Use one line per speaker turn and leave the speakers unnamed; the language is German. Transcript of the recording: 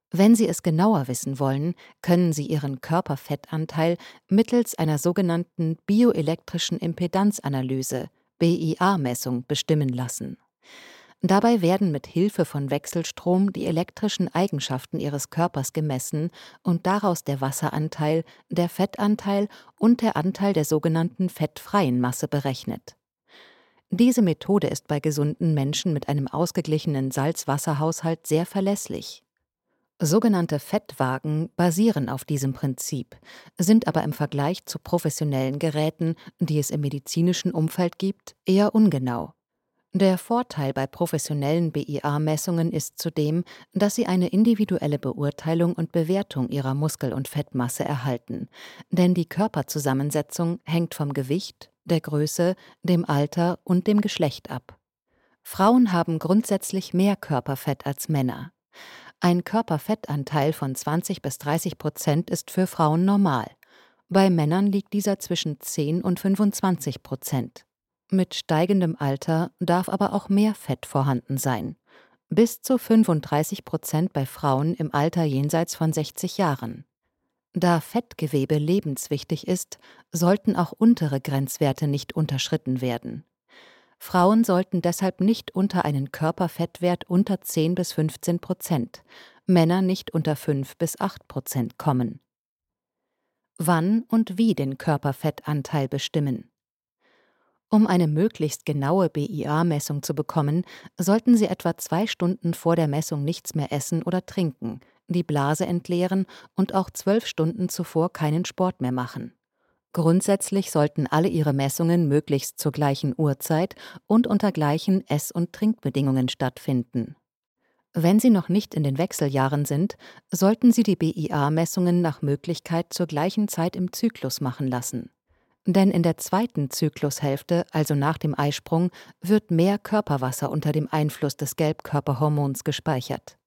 Wenn Sie es genauer wissen wollen, können Sie Ihren Körperfettanteil mittels einer sogenannten bioelektrischen Impedanzanalyse (BIA-Messung) bestimmen lassen. Dabei werden mit Hilfe von Wechselstrom die elektrischen Eigenschaften Ihres Körpers gemessen und daraus der Wasseranteil, der Fettanteil und der Anteil der sogenannten fettfreien Masse berechnet. Diese Methode ist bei gesunden Menschen mit einem ausgeglichenen Salz-Wasser-Haushalt sehr verlässlich. Sogenannte Fettwagen basieren auf diesem Prinzip, sind aber im Vergleich zu professionellen Geräten, die es im medizinischen Umfeld gibt, eher ungenau. Der Vorteil bei professionellen BIA-Messungen ist zudem, dass Sie eine individuelle Beurteilung und Bewertung Ihrer Muskel- und Fettmasse erhalten, denn die Körperzusammensetzung hängt vom Gewicht, der Größe, dem Alter und dem Geschlecht ab. Frauen haben grundsätzlich mehr Körperfett als Männer. Ein Körperfettanteil von 20–30% ist für Frauen normal. Bei Männern liegt dieser zwischen 10 und 25%. Mit steigendem Alter darf aber auch mehr Fett vorhanden sein. Bis zu 35% bei Frauen im Alter jenseits von 60 Jahren. Da Fettgewebe lebenswichtig ist, sollten auch untere Grenzwerte nicht unterschritten werden. Frauen sollten deshalb nicht unter einen Körperfettwert unter 10–15%, Männer nicht unter 5–8% kommen. Wann und wie den Körperfettanteil bestimmen? Um eine möglichst genaue BIA-Messung zu bekommen, sollten Sie etwa 2 Stunden vor der Messung nichts mehr essen oder trinken, die Blase entleeren und auch 12 Stunden zuvor keinen Sport mehr machen. Grundsätzlich sollten alle Ihre Messungen möglichst zur gleichen Uhrzeit und unter gleichen Ess- und Trinkbedingungen stattfinden. Wenn Sie noch nicht in den Wechseljahren sind, sollten Sie die BIA-Messungen nach Möglichkeit zur gleichen Zeit im Zyklus machen lassen. Denn in der zweiten Zyklushälfte, also nach dem Eisprung, wird mehr Körperwasser unter dem Einfluss des Gelbkörperhormons gespeichert.